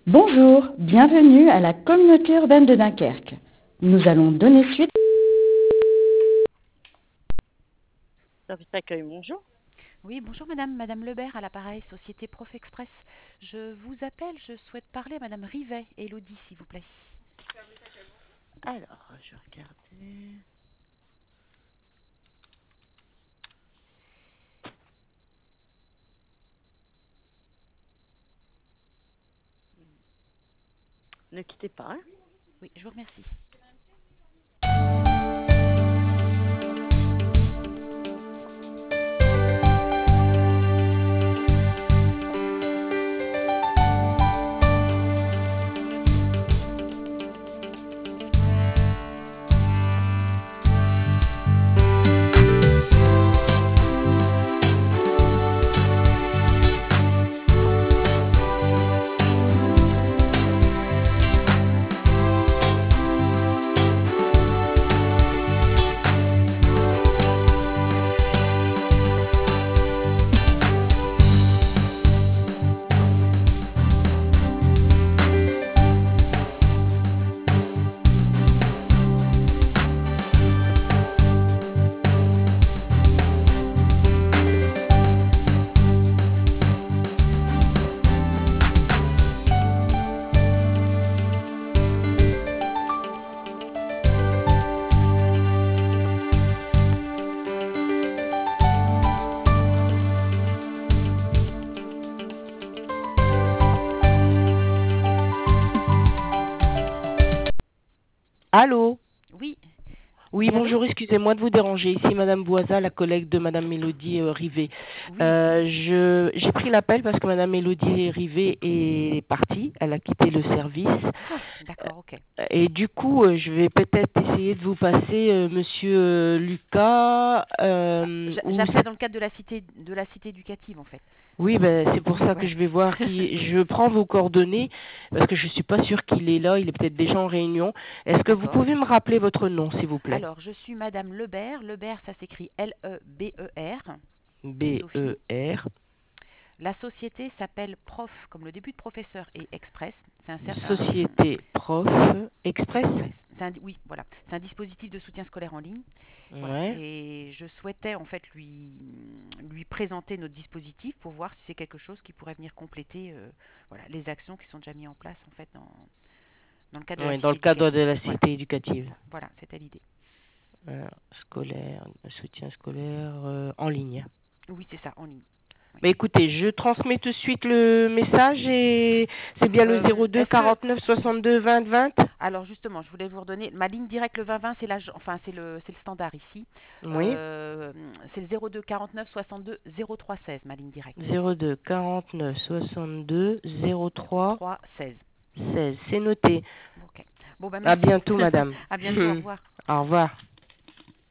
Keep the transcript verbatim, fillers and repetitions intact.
Bonjour, bienvenue à la communauté urbaine de Dunkerque. Nous allons donner suite. Service accueil, bonjour. Oui, bonjour madame, madame Lebert à l'appareil, société Prof Express. Je vous appelle, je souhaite parler à madame Rivet, Elodie s'il vous plaît. Alors, je vais regarder. Ne quittez pas, hein. Oui, je vous remercie. Allô? Oui, Oui, oui allô? bonjour, excusez-moi de vous déranger. Ici Madame Boisa, la collègue de Madame Mélodie euh, Rivet. Oui, Euh, je, j'ai pris l'appel parce que Madame Mélodie Rivet est partie, elle a quitté le service. ah, d'accord, ok. Et du coup, euh, je vais peut-être essayer de vous passer euh, Monsieur euh, Lucas Ah, euh, j'a- ou J'appelais dans le cadre de la cité de la cité éducative en fait. oui, ben, c'est pour ça que Voilà. je vais voir qui. Je prends vos coordonnées parce que je suis pas sûre qu'il est là. Il est peut-être déjà en réunion. Est-ce que vous D'accord. pouvez me rappeler votre nom, s'il vous plaît? Alors, je suis madame Lebert. Lebert, ça s'écrit L E B E R, de B Sophie. E R. La société s'appelle Prof, comme le début de professeur, et Express. C'est un, ser- un- Société Prof Express. Express. C'est un, oui, voilà. C'est un dispositif de soutien scolaire en ligne. Voilà. Ouais. Et je souhaitais en fait lui, lui présenter notre dispositif pour voir si c'est quelque chose qui pourrait venir compléter euh, voilà, les actions qui sont déjà mises en place en fait dans, dans le cadre de la Ouais, dans cité le cadre de éducative. la Voilà, cité éducative. voilà, c'était l'idée. Euh, scolaire, soutien scolaire euh, en ligne. Oui, c'est ça, en ligne. Oui. Mais écoutez, je transmets tout de suite le message et c'est bien le Euh, zéro deux est-ce que quarante-neuf soixante-deux vingt vingt. alors justement, je voulais vous redonner ma ligne directe le vingt vingt, c'est la, enfin c'est le c'est le standard ici. Oui. Euh, c'est le zéro deux quarante-neuf soixante-deux zéro trois seize ma ligne directe. zéro deux quarante-neuf soixante-deux zéro trois trois seize. seize. C'est noté. Ok. Bon bah À merci. bientôt, madame. À bientôt. Au revoir. Au revoir.